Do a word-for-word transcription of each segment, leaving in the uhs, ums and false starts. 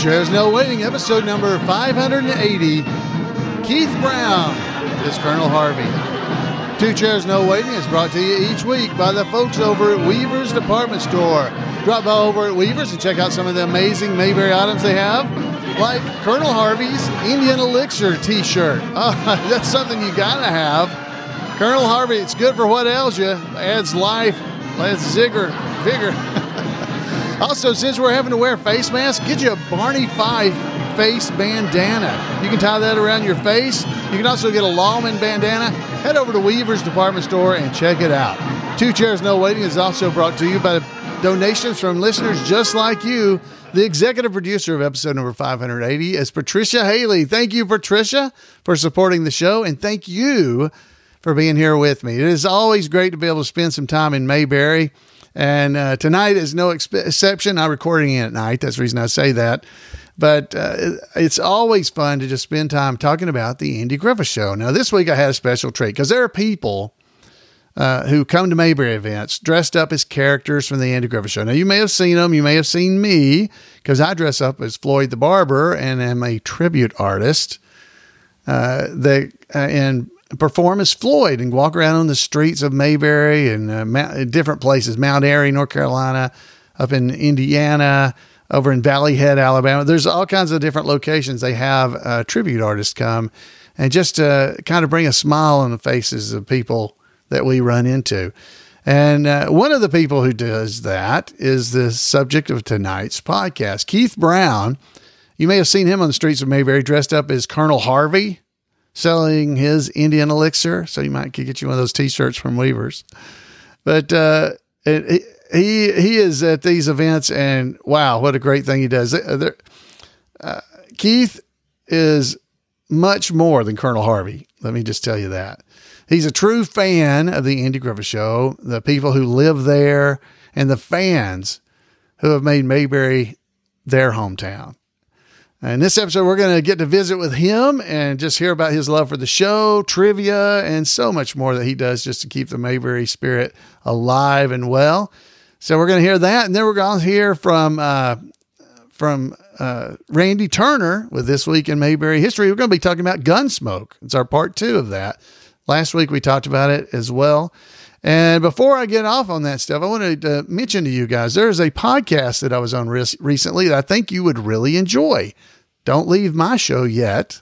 Chairs No Waiting, episode number five hundred eighty. Keith Brown is Colonel Harvey. Two Chairs No Waiting is brought to you each week by the folks over at Weaver's Department Store. Drop by over at Weaver's and check out some of the amazing Mayberry items they have, like Colonel Harvey's Indian Elixir t-shirt. Oh, that's something you gotta have. Colonel Harvey, it's good for what ails you. Adds life, adds zigger, vigor. Also, since we're having to wear face masks, get you a Barney Fife face bandana. You can tie that around your face. You can also get a Lawman bandana. Head over to Weaver's Department Store and check it out. Two Chairs No Waiting is also brought to you by donations from listeners just like you. The executive producer of episode number five hundred eighty is Patricia Haley. Thank you, Patricia, for supporting the show, and thank you for being here with me. It is always great to be able to spend some time in Mayberry. And uh, tonight is no expe- exception. I'm recording it at night. That's the reason I say that. But uh, it's always fun to just spend time talking about the Andy Griffith Show. Now, this week I had a special treat because there are people uh, who come to Mayberry events dressed up as characters from the Andy Griffith Show. Now, you may have seen them. You may have seen me because I dress up as Floyd the Barber and am a tribute artist uh, that, uh, and perform as Floyd and walk around on the streets of Mayberry and uh, Mount, different places, Mount Airy, North Carolina, up in Indiana, over in Valley Head, Alabama. There's all kinds of different locations. They have uh, tribute artists come and just uh, kind of bring a smile on the faces of people that we run into. And uh, one of the people who does that is the subject of tonight's podcast, Keith Brown. You may have seen him on the streets of Mayberry dressed up as Colonel Harvey, selling his Indian Elixir. So you might get you one of those t-shirts from Weaver's. But uh, it, he he is at these events, and wow, what a great thing he does. Uh, Keith is much more than Colonel Harvey. Let me just tell you that. He's a true fan of the Andy Griffith Show, the people who live there, and the fans who have made Mayberry their hometown. In this episode, we're going to get to visit with him and just hear about his love for the show, trivia, and so much more that he does just to keep the Mayberry spirit alive and well. So we're going to hear that. And then we're going to hear from, uh, from, uh, Randy Turner with This Week in Mayberry History. We're going to be talking about Gunsmoke. It's our part two of that. Last week we talked about it as well. And before I get off on that stuff, I wanted to mention to you guys, there's a podcast that I was on re- recently that I think you would really enjoy. Don't leave my show yet.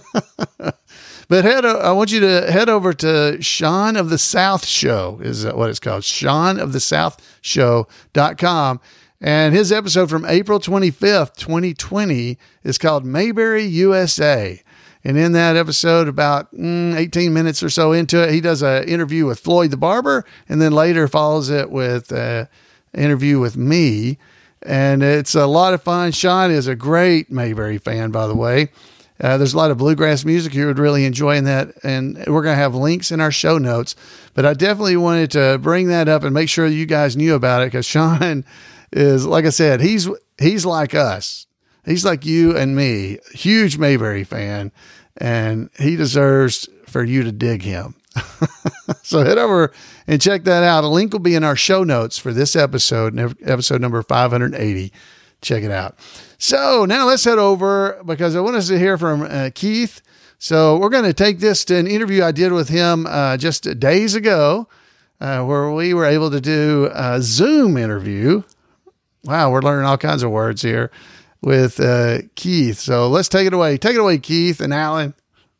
But head, I want you to head over to Sean of the South Show, is what it's called, Sean of the South Show dot com. And his episode from April twenty-fifth, twenty twenty is called Mayberry, U S A. And in that episode, about mm, eighteen minutes or so into it, he does an interview with Floyd the Barber, and then later follows it with an interview with me. And it's a lot of fun. Sean is a great Mayberry fan, by the way. Uh, there's a lot of bluegrass music you would really enjoy in that. And we're going to have links in our show notes. But I definitely wanted to bring that up and make sure you guys knew about it, because Sean is, like I said, he's he's like us. He's like you and me, huge Mayberry fan, and he deserves for you to dig him. So head over and check that out. A link will be in our show notes for this episode, episode number five hundred eighty. Check it out. So now let's head over, because I want us to hear from uh, Keith. So we're going to take this to an interview I did with him uh, just days ago, uh, where we were able to do a Zoom interview. Wow, we're learning all kinds of words here with uh, Keith. So let's take it away. Take it away, Keith and Alan.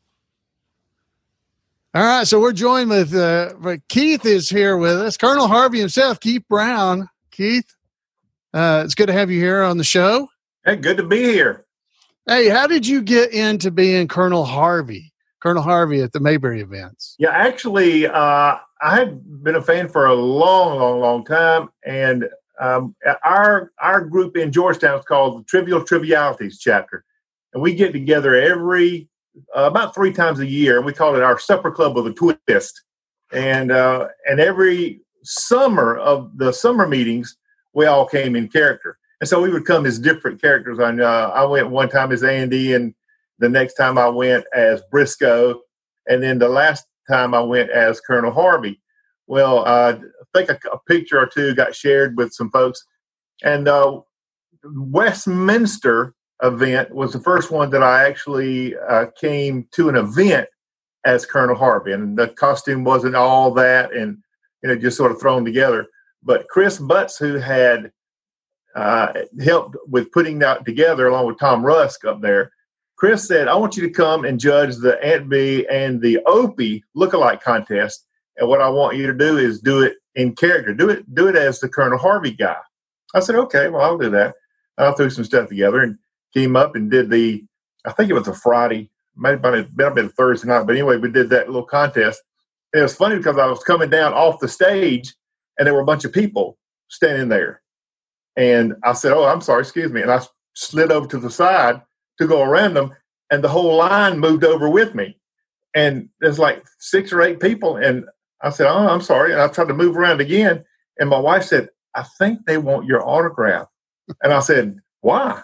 All right, so we're joined with, uh, Keith is here with us, Colonel Harvey himself, Keith Brown. Keith, uh, it's good to have you here on the show. Hey, good to be here. Hey, how did you get into being Colonel Harvey, Colonel Harvey at the Mayberry events? Yeah, actually, uh, I had been a fan for a long, long, long time, and um, our our group in Georgetown is called the Trivial Trivialities Chapter, and we get together every Uh, about three times a year, and we call it our supper club of a twist. And uh, and every summer of the summer meetings, we all came in character, and so we would come as different characters. And uh, I went one time as Andy, and the next time I went as Briscoe, and then the last time I went as Colonel Harvey. Well, uh, I think a, a picture or two got shared with some folks, and uh, Westminster event was the first one that I actually uh, came to an event as Colonel Harvey, and the costume wasn't all that, and you know, just sort of thrown together. But Chris Butts, who had uh, helped with putting that together along with Tom Rusk up there, Chris said, I want you to come and judge the Aunt Bee and the Opie lookalike contest. And what I want you to do is do it in character. Do it do it as the Colonel Harvey guy. I said, okay, well, I'll do that. I threw some stuff together and came up and did the, I think it was a Friday, might have been, might have been a Thursday night. But anyway, we did that little contest. And it was funny because I was coming down off the stage and there were a bunch of people standing there. And I said, oh, I'm sorry, excuse me. And I slid over to the side to go around them, and the whole line moved over with me. And there's like six or eight people, and I said, oh, I'm sorry. And I tried to move around again, and my wife said, I think they want your autograph. And I said, why?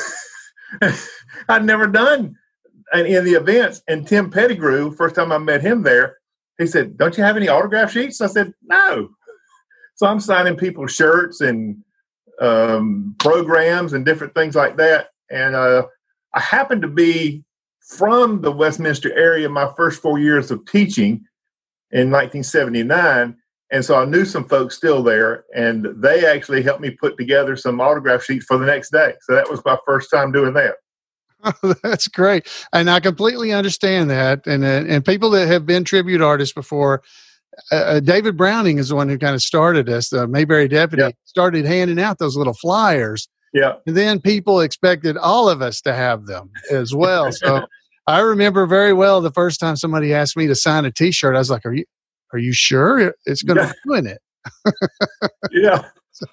I'd never done any of the events. And Tim Pettigrew, first time I met him there, he said, don't you have any autograph sheets? I said, no. So I'm signing people's shirts and um, programs and different things like that. And uh, I happened to be from the Westminster area my first four years of teaching in nineteen seventy-nine. And so I knew some folks still there, and they actually helped me put together some autograph sheets for the next day. So that was my first time doing that. Oh, that's great. And I completely understand that. And, uh, and people that have been tribute artists before, uh, David Browning is the one who kind of started us. The Mayberry Deputy yeah. started handing out those little flyers. Yeah. And then people expected all of us to have them as well. So I remember very well the first time somebody asked me to sign a T-shirt. I was like, are you, are you sure it's going to yeah. ruin it? yeah.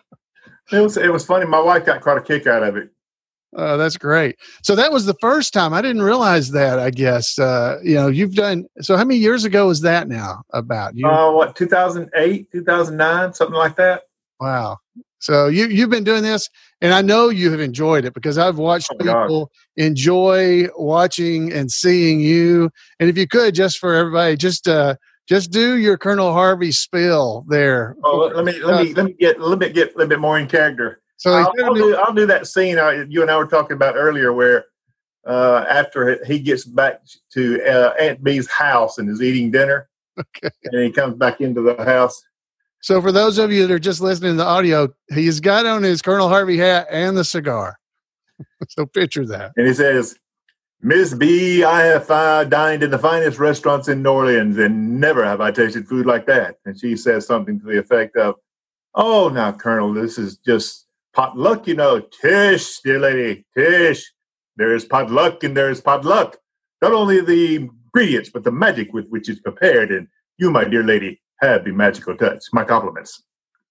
It was, it was funny. My wife got quite a kick out of it. Oh, that's great. So that was the first time. I didn't realize that, I guess. Uh, you know, you've done, so how many years ago was that now about? You, uh, what, two thousand eight, two thousand nine, something like that? Wow. So you, you've been doing this, and I know you have enjoyed it because I've watched oh people God. enjoy watching and seeing you. And if you could, just for everybody, just uh, just do your Colonel Harvey spill there. Oh, let me let me let me get a little bit get a little bit more in character. So I'll, I'll do I'll do that scene uh, you and I were talking about earlier, where uh, after he gets back to uh, Aunt Bee's house and is eating dinner, okay. and he comes back into the house. So for those of you that are just listening to the audio, he's got on his Colonel Harvey hat and the cigar. So picture that. And he says, Miss B, I have uh, dined in the finest restaurants in New Orleans, and never have I tasted food like that. And she says something to the effect of, oh, now, Colonel, this is just potluck, you know. Tish, dear lady, tish. There is potluck and there is potluck. Not only the ingredients, but the magic with which it's prepared. And you, my dear lady, have the magical touch. My compliments.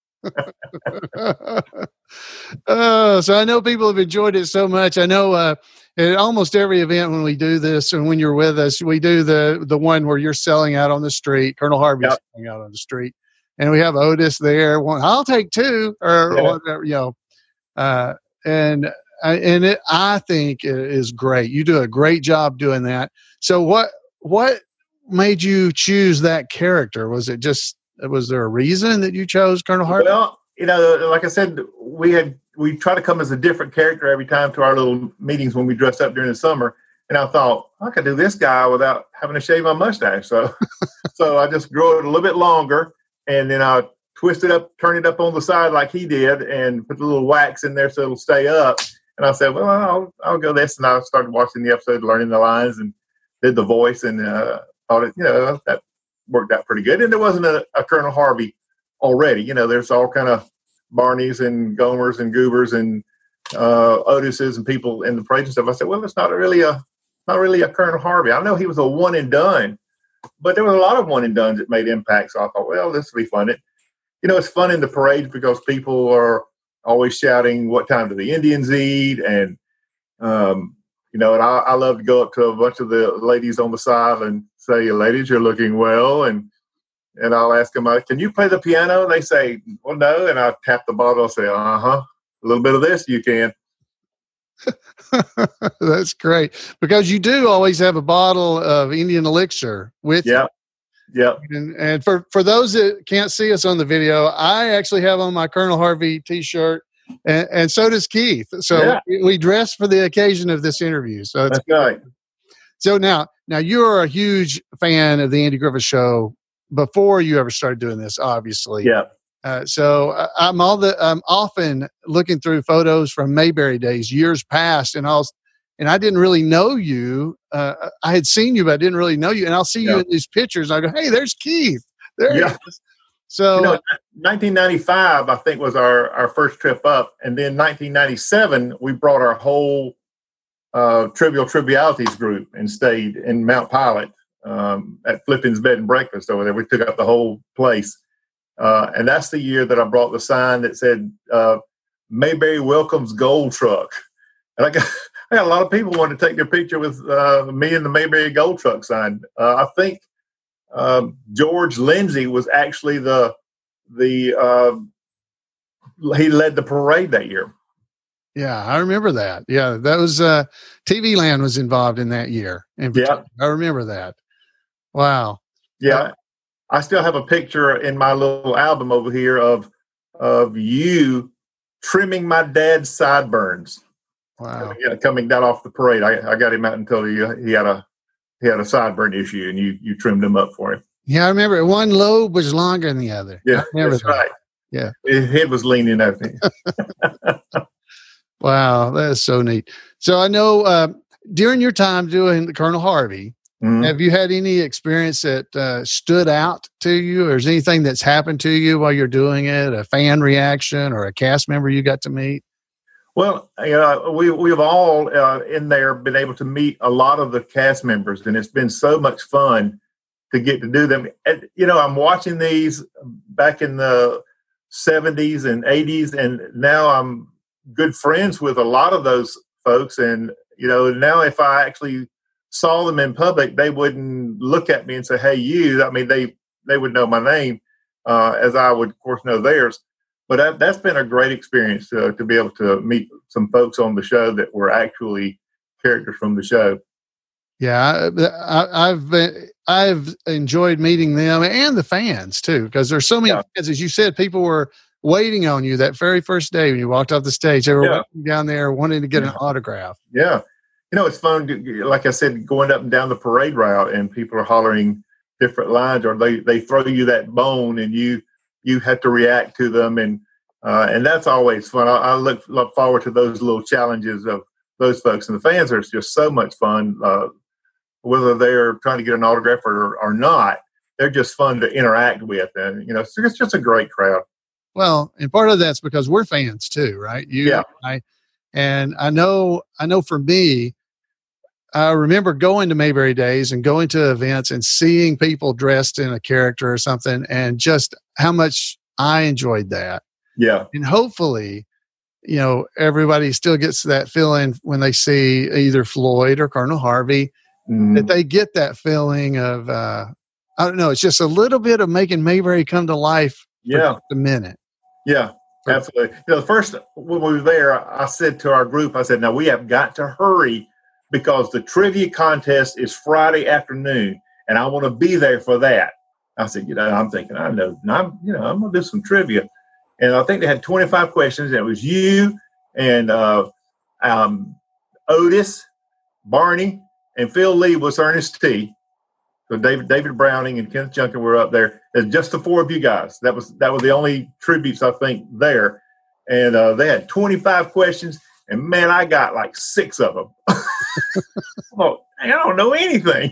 Oh, so I know people have enjoyed it so much. I know uh, at almost every event when we do this, and when you're with us, we do the the one where you're selling out on the street. Colonel Harvey's yep. selling out on the street, and we have Otis there. One, I'll take two, or yeah. whatever, you know. Uh, and and it, I think it is great. You do a great job doing that. So what what made you choose that character? Was it just, was there a reason that you chose Colonel Harvey? Well, you know, like I said, we had, we try to come as a different character every time to our little meetings when we dress up during the summer. And I thought, I could do this guy without having to shave my mustache. So, so I just grew it a little bit longer, and then I twist it up, turn it up on the side like he did, and put a little wax in there so it'll stay up. And I said, well, I'll, I'll go this. And I started watching the episode, learning the lines, and did the voice, and, uh, thought it, you know, that worked out pretty good. And there wasn't a, a Colonel Harvey already. You know, there's all kind of Barneys and Gomers and Goobers and uh, Otises and people in the parade and stuff. I said, well, it's not really a not really a Colonel Harvey. I know he was a one and done, but there were a lot of one and dones that made impact. So I thought, well, this will be fun. It, you know, it's fun in the parades because people are always shouting, what time do the Indians eat? And, um, you know, and I, I love to go up to a bunch of the ladies on the side and say, ladies, you're looking well. And and I'll ask them, can you play the piano? And they say, well, no. And I tap the bottle and say, uh-huh, a little bit of this you can. That's great. Because you do always have a bottle of Indian elixir with yeah. you. Yeah. And, and for, for those that can't see us on the video, I actually have on my Colonel Harvey t-shirt and, and so does Keith. So Yeah. we, we dress for the occasion of this interview. So it's, That's right. So now, now you're a huge fan of the Andy Griffith Show before you ever started doing this, obviously. Yeah. Uh, so I, I'm all the I'm often looking through photos from Mayberry days, years past, and I'll and I didn't really know you. Uh, I had seen you, but I didn't really know you. And I'll see Yeah. you in these pictures. And I go, "Hey, there's Keith." There he Yeah. is. So You know, nineteen ninety-five, I think, was our, our first trip up. And then nineteen ninety-seven, we brought our whole uh, Trivial Trivialities group and stayed in Mount Pilot um, at Flippin's Bed and Breakfast over there. We took up the whole place. Uh, and that's the year that I brought the sign that said, uh, Mayberry welcomes Gold Truck. And I got, I got a lot of people wanting to take their picture with uh, me and the Mayberry Gold Truck sign. Uh, I think um, George Lindsay was actually the, the uh, he led the parade that year. yeah, I remember that. Yeah, that was uh, T V Land was involved in that year. In Yeah. I remember that. Wow. Yeah. I still have a picture in my little album over here of of you trimming my dad's sideburns. Wow. Yeah, coming down off the parade. I, I got him out until he he had a he had a sideburn issue, and you you trimmed him up for him. Yeah, I remember one lobe was longer than the other. Yeah, I remember that's that. right. Yeah. His head was leaning over me. Wow, that is so neat. So I know uh, during your time doing Colonel Harvey, Mhm. have you had any experience that uh, stood out to you, or is anything that's happened to you while you're doing it, a fan reaction or a cast member you got to meet? Well, you know, we we've all uh, in there been able to meet a lot of the cast members, and it's been so much fun to get to do them. And, you know, I'm watching these back in the seventies and eighties, and now I'm good friends with a lot of those folks. And you know, now if I actually saw them in public, they wouldn't look at me and say, "Hey, you." I mean, they they would know my name, uh, as I would, of course, know theirs. But that, that's been a great experience to, to be able to meet some folks on the show that were actually characters from the show. Yeah, I, I, I've been, I've enjoyed meeting them and the fans too, because there's so many Yeah. fans. As you said, people were waiting on you that very first day when you walked off the stage. They were Yeah. waiting down there wanting to get Yeah. an autograph. Yeah. You know, it's fun, to, like I said, going up and down the parade route and people are hollering different lines, or they, they throw you that bone and you you have to react to them. And uh, and that's always fun. I, I look, look forward to those little challenges of those folks. And the fans are just so much fun, uh, whether they're trying to get an autograph or, or not. They're just fun to interact with. And, you know, it's, it's just a great crowd. Well, and part of that's because we're fans too, right? You, Yeah. I, and I know, I know for me, I remember going to Mayberry Days and going to events and seeing people dressed in a character or something, and just how much I enjoyed that. Yeah. And hopefully, you know, everybody still gets that feeling when they see either Floyd or Colonel Harvey, Mhm. that they get that feeling of, uh, I don't know, it's just a little bit of making Mayberry come to life for Yeah. just a minute. Yeah, absolutely. You know, the first, when we were there, I said to our group, I said, now we have got to hurry because the trivia contest is Friday afternoon, and I want to be there for that. I said, you know, I'm thinking, I know, I'm, you know, I'm going to do some trivia. And I think they had twenty-five questions, and it was you and uh, um, Otis, Barney, and Phil Lee was Ernest T. So David David Browning and Kenneth Junkin were up there. It's just the four of you guys. That was that was the only tributes, I think, there. And uh, they had twenty-five questions, and man, I got like six of them. Well, I don't know anything.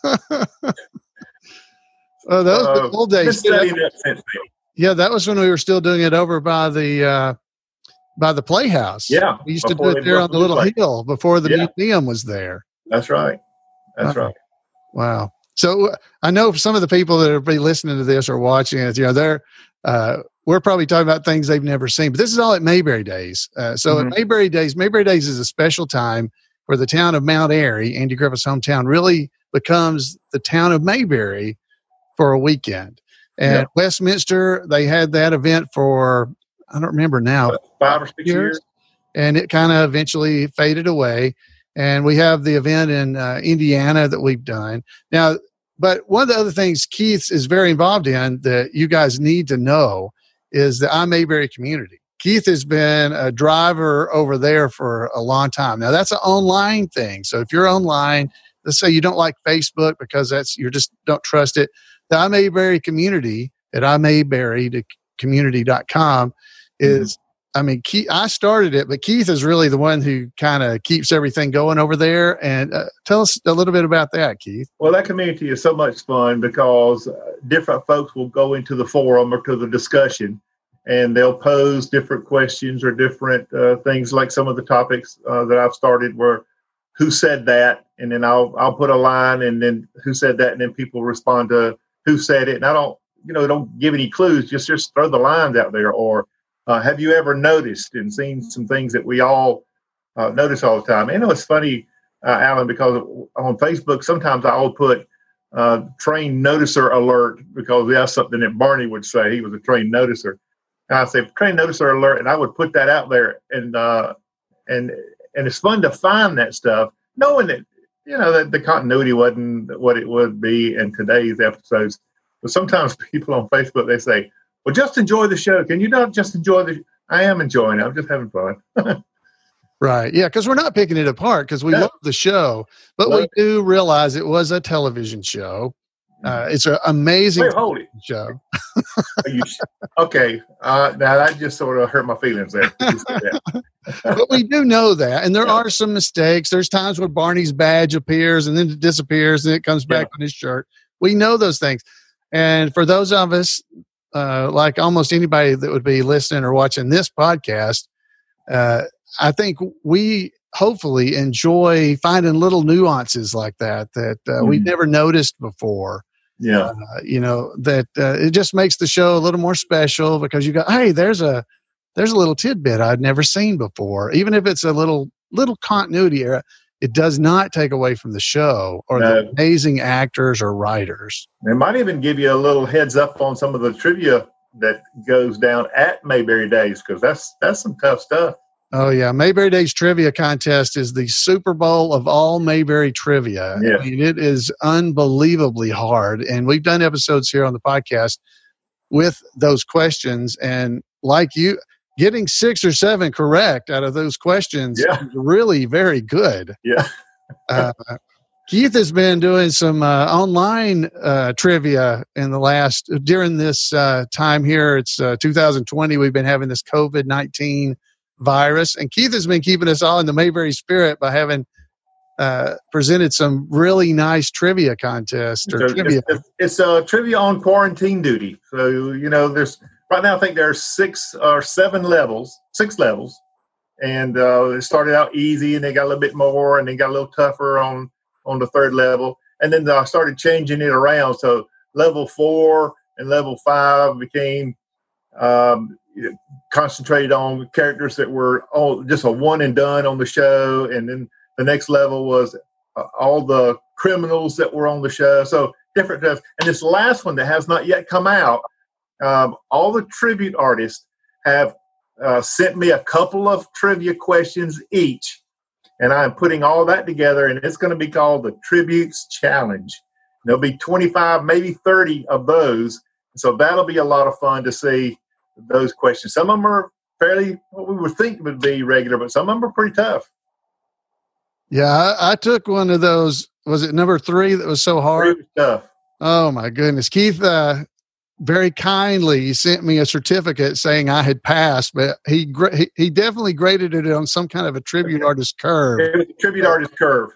Oh, that was Uh, the old been days. studying that since then. Yeah, that was when we were still doing it over by the uh, by the Playhouse. Yeah, we used to do before it they there on built the the little play. hill before the Yeah. museum was there. That's right. That's Uh, right. Wow. So uh, I know some of the people that are be listening to this or watching it, you know, they're, uh, we're probably talking about things they've never seen, but this is all at Mayberry Days. Uh, so Mhm. at Mayberry Days, Mayberry Days is a special time where the town of Mount Airy, Andy Griffith's hometown, really becomes the town of Mayberry for a weekend. And Yeah. Westminster, they had that event for, I don't remember now, Five or six years. years. and it kind of eventually faded away. And we have the event in uh, Indiana that we've done now. But one of the other things Keith is very involved in that you guys need to know is the I Mayberry community. Keith has been a driver over there for a long time. Now that's an online thing. So if you're online, let's say you don't like Facebook because that's you just don't trust it. The I Mayberry community at I Mayberry community dot com is, mm-hmm. I mean, Keith, I started it, but Keith is really the one who kind of keeps everything going over there. And uh, tell us a little bit about that, Keith. Well, that community is so much fun because uh, different folks will go into the forum or to the discussion, and they'll pose different questions or different uh, things, like some of the topics uh, that I've started were, who said that? And then I'll I'll put a line, and then who said that? And then people respond to who said it. And I don't, you know, don't give any clues, just, just throw the lines out there. Or uh, have you ever noticed and seen some things that we all uh, notice all the time? And you know, it's funny, uh, Alan, because on Facebook, sometimes I'll put uh, train noticer alert, because that's something that Barney would say. He was a train noticer. And I say, train noticer alert, and I would put that out there. And, uh, and, and it's fun to find that stuff, knowing that, you know, that the continuity wasn't what it would be in today's episodes. But sometimes people on Facebook, they say, well, just enjoy the show. Can you not just enjoy the I am enjoying it. I'm just having fun. Right. Yeah, because we're not picking it apart because we no. love the show. But love we it. do realize it was a television show. Uh, it's an amazing Wait, hold it. show. you, okay. Uh, now, that just sort of hurt my feelings there. But we do know that. And there yeah. are some mistakes. There's times where Barney's badge appears and then it disappears and it comes back yeah. on his shirt. We know those things. And for those of us, uh, like almost anybody that would be listening or watching this podcast, uh, I think we hopefully enjoy finding little nuances like that that uh, mm. we've never noticed before. Yeah. Uh, you know, that uh, it just makes the show a little more special because you go, hey, there's a there's a little tidbit I'd never seen before. Even if it's a little little continuity error, it does not take away from the show or no. the amazing actors or writers. It might even give you a little heads up on some of the trivia that goes down at Mayberry Days, because that's that's some tough stuff. Oh, yeah. Mayberry Days Trivia Contest is the Super Bowl of all Mayberry trivia. Yeah. I mean, it is unbelievably hard. And we've done episodes here on the podcast with those questions. And like you, getting six or seven correct out of those questions yeah. is really very good. Yeah. uh, Keith has been doing some uh, online uh, trivia in the last, during this uh, time here. It's uh, two thousand twenty. We've been having this COVID nineteen virus, and Keith has been keeping us all in the Mayberry spirit by having uh, presented some really nice trivia contests or so trivia. It's, it's a uh, trivia on quarantine duty. So, you know, there's right now, I think there are six or seven levels, six levels, and uh, it started out easy, and they got a little bit more, and they got a little tougher on, on the third level. And then I started changing it around. So level four and level five became um, concentrated on characters that were all just a one and done on the show. And then the next level was uh, all the criminals that were on the show. So different stuff. And this last one that has not yet come out, um, all the tribute artists have uh, sent me a couple of trivia questions each. And I'm putting all that together, and it's going to be called the Tributes Challenge. There'll be twenty-five, maybe thirty of those. So that'll be a lot of fun to see those questions. Some of them are fairly what we would think would be regular, but some of them are pretty tough. Yeah, I, I took one of those. Was it number three that was so hard? Three was tough. Oh, my goodness. Keith uh, very kindly sent me a certificate saying I had passed, but he gra- he, he definitely graded it on some kind of a tribute artist curve. It was a tribute artist curve.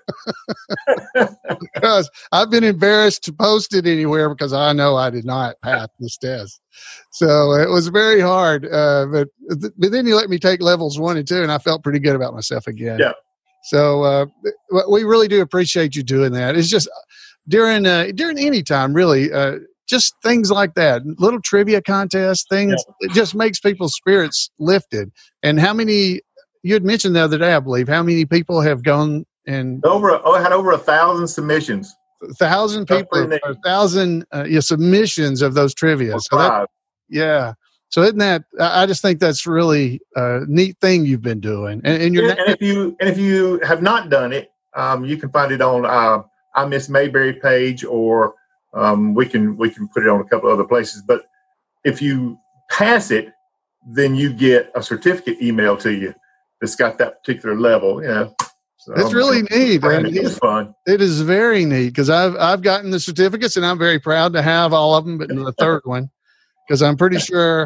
Because I've been embarrassed to post it anywhere because I know I did not pass this test. So it was very hard. Uh, but, but then he let me take levels one and two, and I felt pretty good about myself again. Yeah. So uh, we really do appreciate you doing that. It's just during uh, during any time, really, uh, just things like that, little trivia contests, things. Yeah. It just makes people's spirits lifted. And how many, you had mentioned the other day, I believe, how many people have gone and over? Oh, I had over a thousand submissions. A thousand people, a thousand uh, yeah, submissions of those trivia. So that, yeah. So isn't that? I just think that's really a neat thing you've been doing. And, and you're and, and if you and if you have not done it, um, you can find it on uh, I Miss Mayberry page, or um, we can we can put it on a couple other places. But if you pass it, then you get a certificate emailed to you that's got that particular level. You know, so it's really neat. And it's fun. It is very neat because I've I've gotten the certificates and I'm very proud to have all of them, but the third one because I'm pretty sure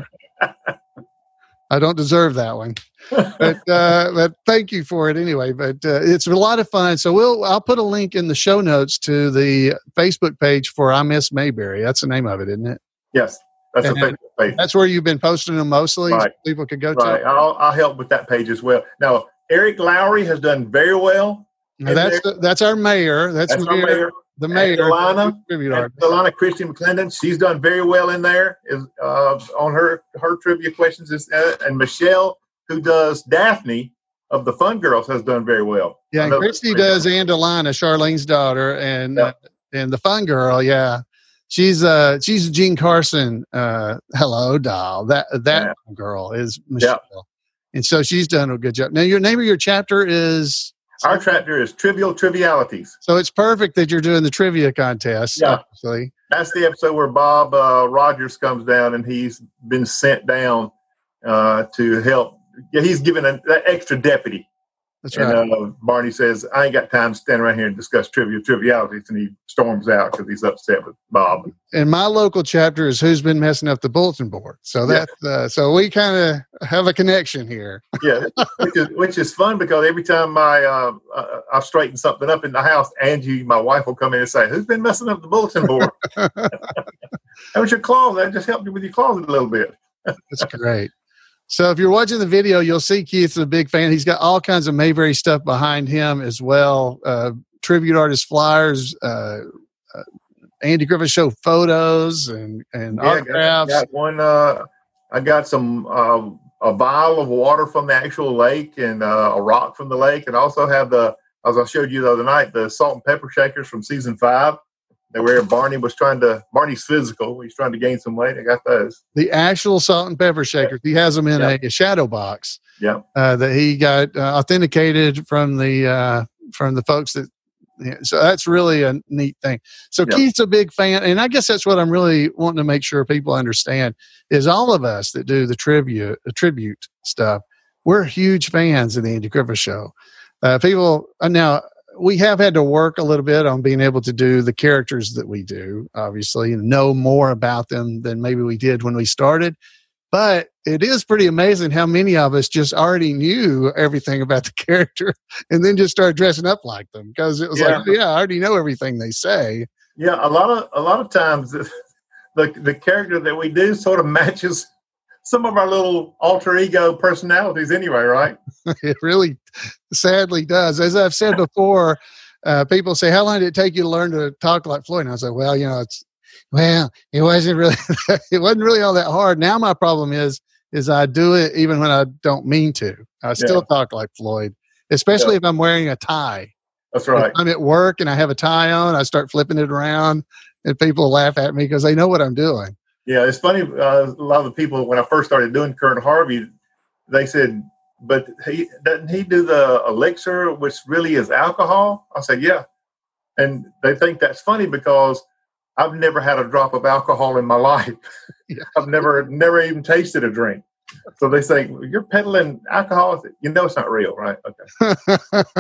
I don't deserve that one. But uh, but thank you for it anyway. But uh, it's a lot of fun. So we'll I'll put a link in the show notes to the Facebook page for I Miss Mayberry. That's the name of it, isn't it? Yes, that's and a Facebook page. That's where you've been posting them mostly. Right. So people could go right. to. I'll I'll help with that page as well. Now Eric Lowry has done very well. Now, that's the, that's our mayor. That's, that's mayor, our mayor. The mayor. Delana, Delana Christian McClendon. She's done very well in there. Is uh, on her her trivia questions. Is, uh, and Michelle, who does Daphne of the Fun Girls, has done very well. Yeah, and Christy does Ann Delana, Charlene's daughter, and yep. uh, and the Fun Girl. Yeah, she's uh she's Jean Carson. Uh, hello, doll. That that yeah. girl is Michelle, yep. and so she's done a good job. Now, your name of your chapter is. Our chapter is Trivial Trivialities. So it's perfect that you're doing the trivia contest. Yeah. Actually. That's the episode where Bob uh, Rogers comes down and he's been sent down uh, to help. Yeah, he's given an extra deputy. That's right. And uh, Barney says, I ain't got time to stand around here and discuss trivial trivialities. And he storms out because he's upset with Bob. And my local chapter is Who's Been Messing Up the Bulletin Board. So that, yeah. uh, so we kind of have a connection here. Yeah, which is, which is fun because every time I, uh, uh, I straighten something up in the house, Angie, my wife, will come in and say, who's been messing up the bulletin board? That was your closet. I just helped you with your closet a little bit. That's great. So if you're watching the video, you'll see Keith's a big fan. He's got all kinds of Mayberry stuff behind him as well. Uh, tribute artist flyers, uh, uh, Andy Griffith Show photos and, and yeah, autographs. I got one, uh, I got some uh, a vial of water from the actual lake and uh, a rock from the lake, and also have the, as I showed you the other night, the salt and pepper shakers from season five. Where Barney was trying to, Barney's physical, he's trying to gain some weight. I got those. The actual salt and pepper shakers. He has them in yeah. a, a shadow box. Yeah. Uh, that he got uh, authenticated from the uh, from the folks that. Yeah, so that's really a neat thing. So yeah. Keith's a big fan, and I guess that's what I'm really wanting to make sure people understand is all of us that do the tribute, the tribute stuff. We're huge fans of the Andy Griffith Show. Uh, people uh, now. We have had to work a little bit on being able to do the characters that we do, obviously, and know more about them than maybe we did when we started. But it is pretty amazing how many of us just already knew everything about the character and then just started dressing up like them because it was yeah. like, yeah, I already know everything they say. Yeah, a lot of a lot of times the the character that we do sort of matches some of our little alter ego personalities anyway, right? It really sadly does. As I've said before, uh, people say, how long did it take you to learn to talk like Floyd? And I say, well, you know, it's, well, it wasn't really, it wasn't really all that hard. Now my problem is, is I do it even when I don't mean to. I still yeah. talk like Floyd, especially yeah. if I'm wearing a tie. That's right. If I'm at work and I have a tie on, I start flipping it around and people laugh at me because they know what I'm doing. Yeah, it's funny. Uh, a lot of the people, when I first started doing Colonel Harvey, they said, but he doesn't he do the elixir, which really is alcohol? I said, yeah. And they think that's funny because I've never had a drop of alcohol in my life. Yeah. I've never, never even tasted a drink. So they say, you're peddling alcohol? Said, you know it's not real, right? Okay.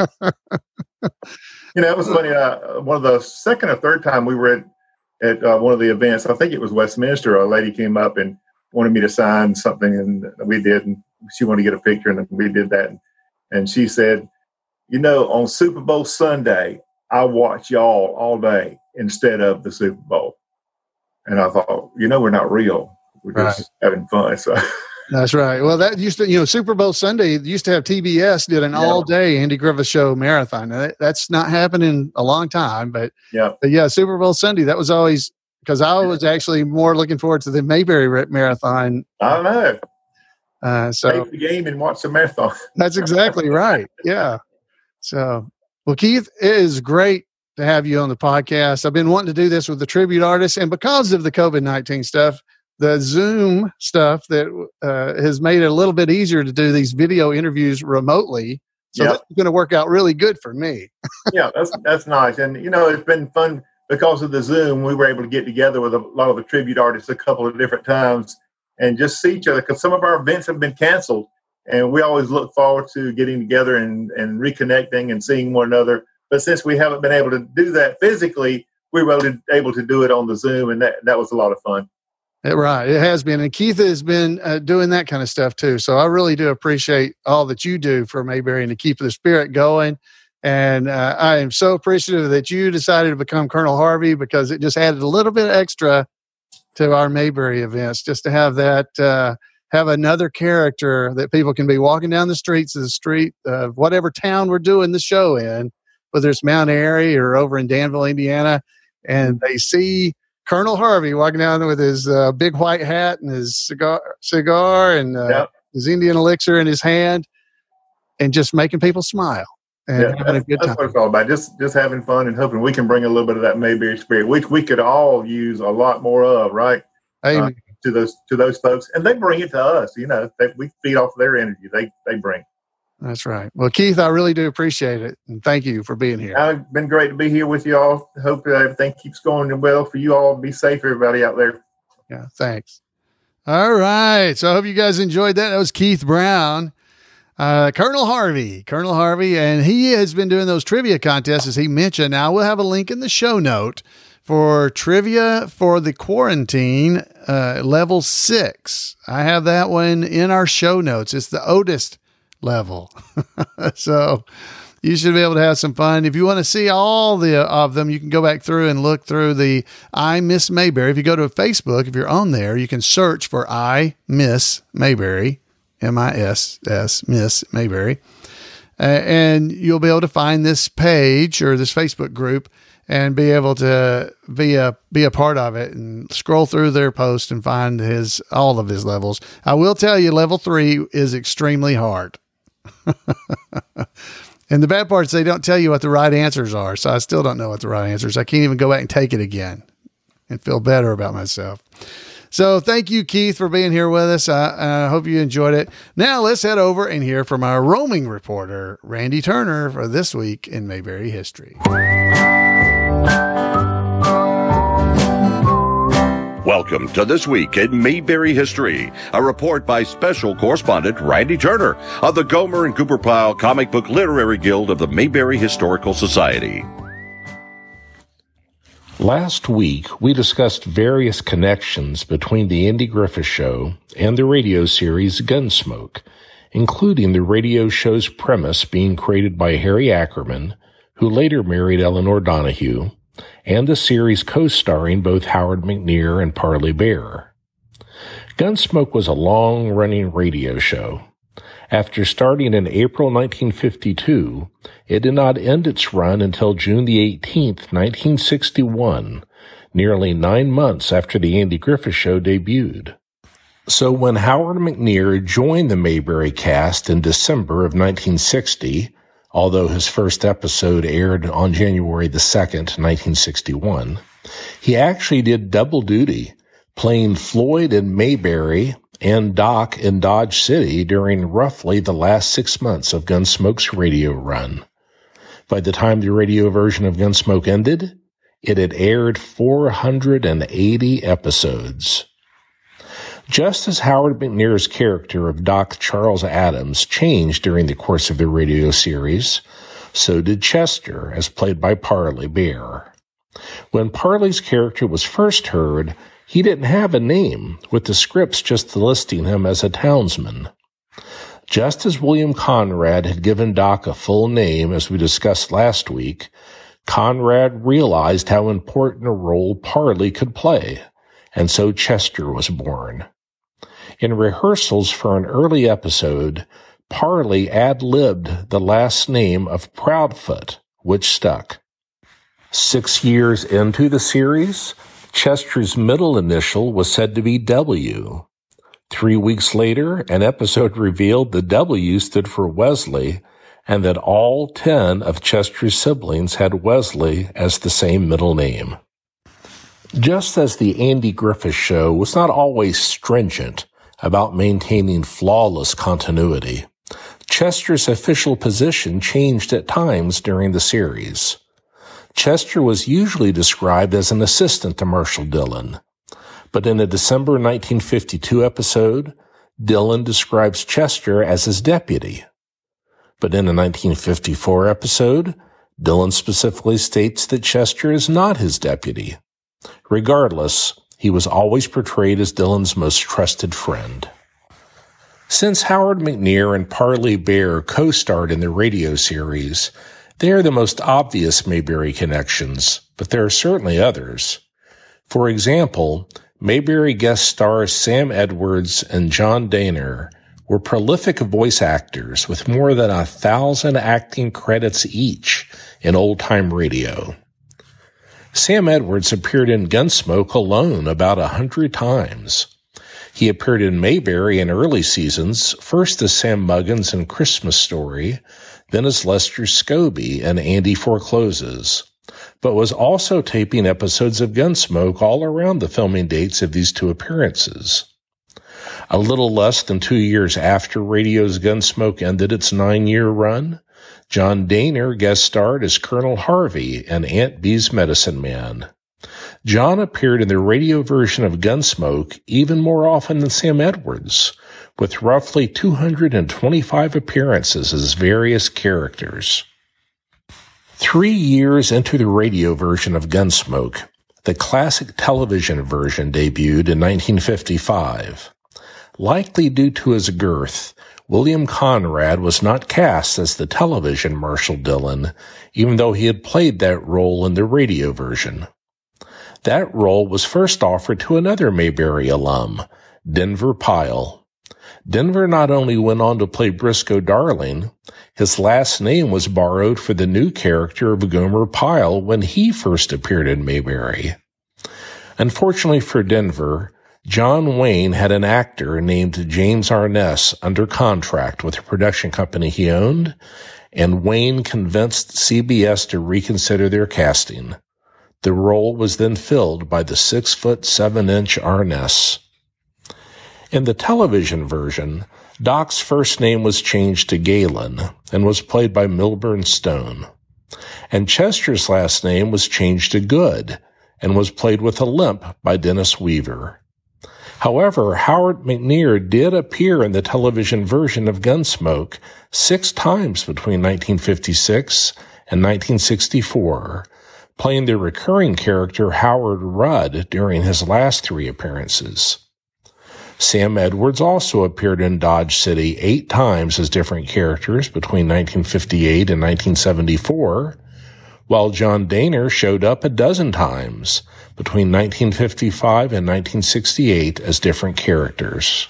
You know, it was funny. Uh, one of the second or third time we were at, at uh, one of the events, I think it was Westminster, a lady came up and wanted me to sign something, and we did, and she wanted to get a picture, and we did that. And, and she said, you know, on Super Bowl Sunday, I watch y'all all day instead of the Super Bowl. And I thought, you know, we're not real. We're just right. having fun. So that's right. Well, that used to, you know, Super Bowl Sunday used to have T B S did an yeah. all day Andy Griffith Show marathon. Now, that, that's not happening a long time, but yeah, but yeah, Super Bowl Sunday, that was always, because I was actually more looking forward to the Mayberry marathon. I know. Uh, so take the game and watch the marathon. That's exactly right. Yeah. So, well, Keith, it is great to have you on the podcast. I've been wanting to do this with the tribute artists, and because of the COVID nineteen stuff, the Zoom stuff that uh, has made it a little bit easier to do these video interviews remotely. So yep. that's going to work out really good for me. Yeah, that's that's nice. And, you know, it's been fun because of the Zoom. We were able to get together with a lot of the tribute artists a couple of different times and just see each other, because some of our events have been canceled, and we always look forward to getting together and, and reconnecting and seeing one another. But since we haven't been able to do that physically, we were able to, able to do it on the Zoom, and that, that was a lot of fun. Right. It has been. And Keith has been uh, doing that kind of stuff too. So I really do appreciate all that you do for Mayberry and to keep the spirit going. And uh, I am so appreciative that you decided to become Colonel Harvey, because it just added a little bit extra to our Mayberry events, just to have that, uh, have another character that people can be walking down the streets of the street of whatever town we're doing the show in, whether it's Mount Airy or over in Danville, Indiana, and they see Colonel Harvey walking down with his uh, big white hat and his cigar, cigar and uh, yep. his Indian elixir in his hand, and just making people smile and yeah, having a good that's time. That's what it's all about. Just just having fun and hoping we can bring a little bit of that Mayberry spirit, which we could all use a lot more of, right? Uh, to those to those folks, and they bring it to us. You know, they, we feed off their energy. They they bring. That's right. Well, Keith, I really do appreciate it. And thank you for being here. It's been great to be here with you all. Hope everything keeps going well for you all. Be safe, everybody out there. Yeah, thanks. All right. So I hope you guys enjoyed that. That was Keith Brown, uh, Colonel Harvey, Colonel Harvey. And he has been doing those trivia contests, as he mentioned. Now, we'll have a link in the show note for trivia for the quarantine uh, level six. I have that one in our show notes. It's the oldest level. So you should be able to have some fun. If you want to see all the of them, you can go back through and look through the I Miss Mayberry. If you go to Facebook, if you're on there, you can search for I Miss Mayberry, M I S S, Miss Mayberry. Uh, and you'll be able to find this page or this Facebook group and be able to be a be a part of it and scroll through their post and find his all of his levels. I will tell you, level three is extremely hard. And the bad part is they don't tell you what the right answers are. So I still don't know what the right answers. I can't even go back and take it again and feel better about myself. So thank you, Keith, for being here with us. I, I hope you enjoyed it. Now let's head over and hear from our roaming reporter, Randy Turner, for this week in Mayberry history. Welcome to This Week in Mayberry History, a report by special correspondent Randy Turner of the Gomer and Cooper Pyle Comic Book Literary Guild of the Mayberry Historical Society. Last week, we discussed various connections between the Andy Griffith Show and the radio series Gunsmoke, including the radio show's premise being created by Harry Ackerman, who later married Eleanor Donahue, and the series co-starring both Howard McNear and Parley Bear. Gunsmoke was a long-running radio show. After starting in April nineteen fifty-two, it did not end its run until June the eighteenth, nineteen sixty-one, nearly nine months after the Andy Griffith Show debuted. So when Howard McNear joined the Mayberry cast in December of nineteen sixty, although his first episode aired on January the second, nineteen sixty-one, he actually did double duty, playing Floyd in Mayberry and Doc in Dodge City during roughly the last six months of Gunsmoke's radio run. By the time the radio version of Gunsmoke ended, it had aired four hundred eighty episodes. Just as Howard McNear's character of Doc Charles Adams changed during the course of the radio series, so did Chester, as played by Parley Bear. When Parley's character was first heard, he didn't have a name, with the scripts just listing him as a townsman. Just as William Conrad had given Doc a full name, as we discussed last week, Conrad realized how important a role Parley could play, and so Chester was born. In rehearsals for an early episode, Parley ad-libbed the last name of Proudfoot, which stuck. Six years into the series, Chester's middle initial was said to be W. Three weeks later, an episode revealed the W stood for Wesley, and that all ten of Chester's siblings had Wesley as the same middle name. Just as the Andy Griffith Show was not always stringent about maintaining flawless continuity, Chester's official position changed at times during the series. Chester was usually described as an assistant to Marshall Dillon, But in a December nineteen fifty-two episode, Dillon describes Chester as his deputy. But in a nineteen fifty-four episode, Dillon specifically states that Chester is not his deputy. Regardless, he was always portrayed as Dillon's most trusted friend. Since Howard McNear and Parley Baer co-starred in the radio series, they are the most obvious Mayberry connections, but there are certainly others. For example, Mayberry guest stars Sam Edwards and John Dehner were prolific voice actors with more than a thousand acting credits each in old-time radio. Sam Edwards appeared in Gunsmoke alone about a hundred times. He appeared in Mayberry in early seasons, first as Sam Muggins in Christmas Story, then as Lester Scobie in Andy Forecloses, but was also taping episodes of Gunsmoke all around the filming dates of these two appearances. A little less than two years after radio's Gunsmoke ended its nine-year run, John Dehner guest starred as Colonel Harvey in Aunt Bee's Medicine Man. John appeared in the radio version of Gunsmoke even more often than Sam Edwards, with roughly two hundred twenty-five appearances as various characters. Three years into the radio version of Gunsmoke, the classic television version debuted in nineteen fifty-five. Likely due to his girth, William Conrad was not cast as the television Marshal Dillon, even though he had played that role in the radio version. That role was first offered to another Mayberry alum, Denver Pyle. Denver not only went on to play Briscoe Darling, his last name was borrowed for the new character of Gomer Pyle when he first appeared in Mayberry. Unfortunately for Denver, John Wayne had an actor named James Arness under contract with a production company he owned, and Wayne convinced C B S to reconsider their casting. The role was then filled by the six foot seven inch Arness. In the television version, Doc's first name was changed to Galen and was played by Milburn Stone. And Chester's last name was changed to Good and was played with a limp by Dennis Weaver. However, Howard McNear did appear in the television version of Gunsmoke six times between nineteen fifty-six and nineteen sixty-four, playing the recurring character Howard Rudd during his last three appearances. Sam Edwards also appeared in Dodge City eight times as different characters between nineteen fifty-eight and nineteen seventy-four, while John Dehner showed up a dozen times between nineteen fifty-five and nineteen sixty-eight as different characters.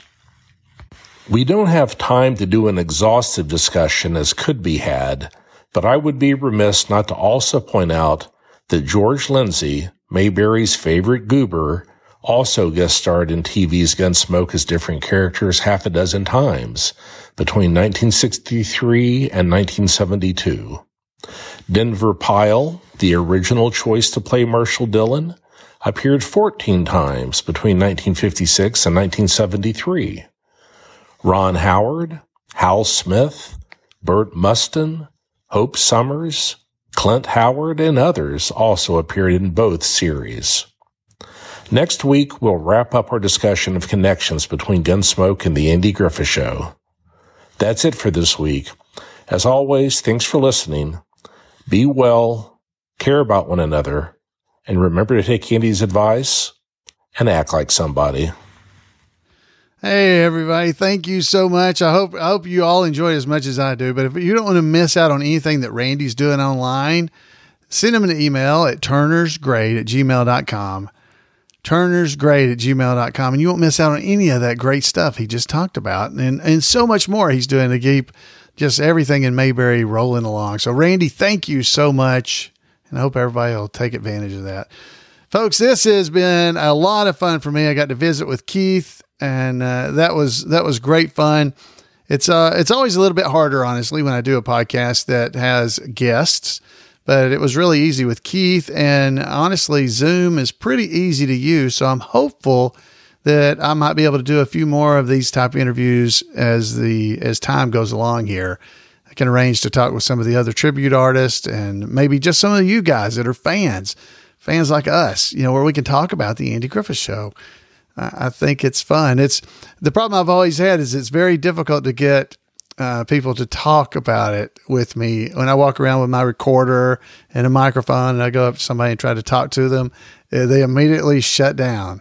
We don't have time to do an exhaustive discussion as could be had, but I would be remiss not to also point out that George Lindsay, Mayberry's favorite goober, also guest starred in T V's Gunsmoke as different characters half a dozen times between nineteen sixty-three and nineteen seventy-two. Denver Pyle, the original choice to play Marshal Dillon, appeared fourteen times between nineteen fifty-six and nineteen seventy-three. Ron Howard, Hal Smith, Burt Mustin, Hope Summers, Clint Howard, and others also appeared in both series. Next week, we'll wrap up our discussion of connections between Gunsmoke and the Andy Griffith Show. That's it for this week. As always, thanks for listening. Be well, care about one another, and remember to take Andy's advice and act like somebody. Hey everybody, thank you so much. I hope I hope you all enjoy it as much as I do. But if you don't want to miss out on anything that Randy's doing online, send him an email at turnersgrade at gmail dot com. turnersgrade at gmail dot com, and you won't miss out on any of that great stuff he just talked about, and and so much more he's doing to keep just everything in Mayberry rolling along. So Randy, thank you so much, and I hope everybody will take advantage of that. Folks, this has been a lot of fun for me. I got to visit with Keith, and uh, that was that was great fun. It's uh it's always a little bit harder, honestly, when I do a podcast that has guests, but it was really easy with Keith, and honestly, Zoom is pretty easy to use. So I'm hopeful that I might be able to do a few more of these type of interviews as the as time goes along here. I can arrange to talk with some of the other tribute artists and maybe just some of you guys that are fans, fans like us, you know, where we can talk about the Andy Griffith Show. I think it's fun. It's the problem I've always had is it's very difficult to get uh, people to talk about it with me. When I walk around with my recorder and a microphone and I go up to somebody and try to talk to them, they immediately shut down.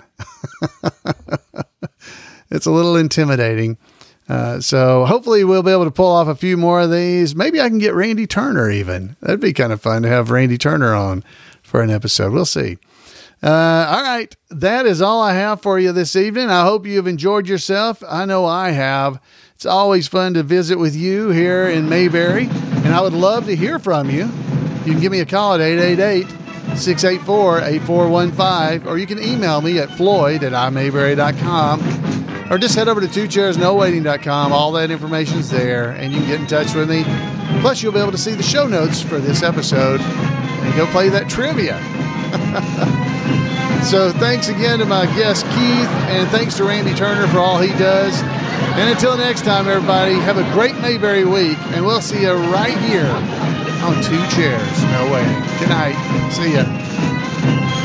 It's a little intimidating. Uh, so hopefully we'll be able to pull off a few more of these. Maybe I can get Randy Turner even. That'd be kind of fun to have Randy Turner on for an episode. We'll see. Uh, all right. That is all I have for you this evening. I hope you've enjoyed yourself. I know I have. It's always fun to visit with you here in Mayberry, and I would love to hear from you. You can give me a call at eight eight eight, six eight four, eight four one five, or you can email me at floyd at i mayberry dot com, or just head over to two chairs no waiting dot com. All that information is there, and you can get in touch with me. Plus, you'll be able to see the show notes for this episode and go play that trivia. So thanks again to my guest, Keith, and thanks to Randy Turner for all he does. And until next time, everybody, have a great Mayberry week, and we'll see you right here on Two Chairs No Waiting. Good night. See ya.